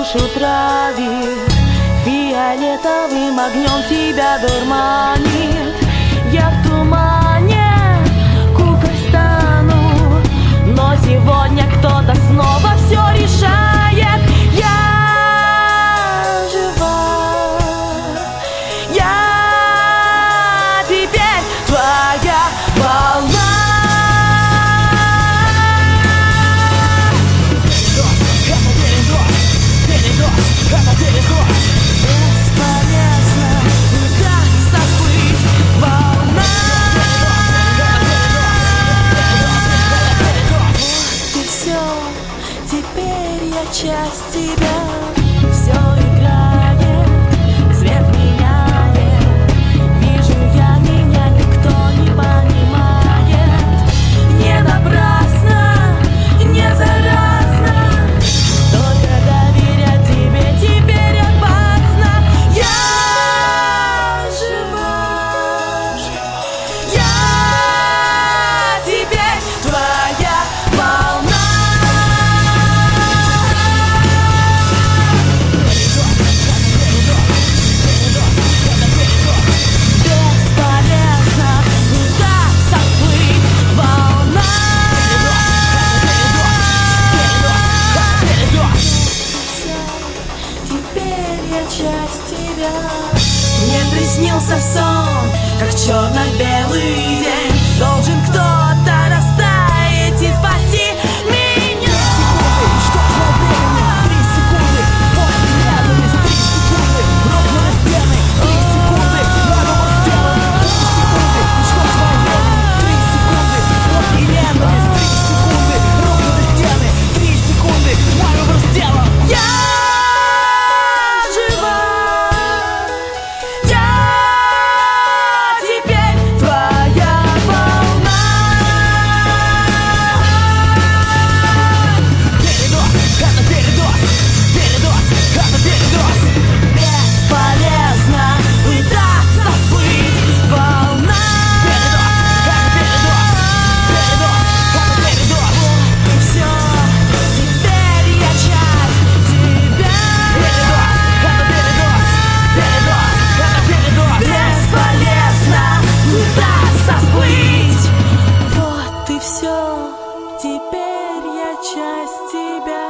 душу травит, фиолетовым огнем тебя дурманит. Я в тумане куклой стану, но сегодня кто-то снова все решает. Я жива, я теперь твоя волна. Бесполезно пытаться плыть, волна. Вот и все, теперь я часть тебя. Все играет, цвет меняет. Вижу я, меня никто не понимает. Не напрасно, не заразно, только доверять тебе теперь опасно. Я жива, я теперь твоя волна. Бесполезно пытаться всплыть, волна. Теперь я часть тебя. Мне приснился сон, как черно-белый день. Должен кто-то растаять и спасти меня. 3 секунды, вот ненависть, 3 секунды, рухнули стены, 3 секунды, заговор сделан, 3 секунды, что с вами? 3 секунды, вот ненависть, 3 секунды, рухнули стены, 3 секунды, заговор сделан. Я жива, я теперь твоя волна. Передоз, это передоз, передоз, это передоз. Бесполезно пытаться всплыть, волна. Передоз, это передоз, передоз, это передоз. И все, теперь я часть тебя. Передоз, это передоз, Бесполезно пытаться всплыть. Вот и все, теперь я часть тебя.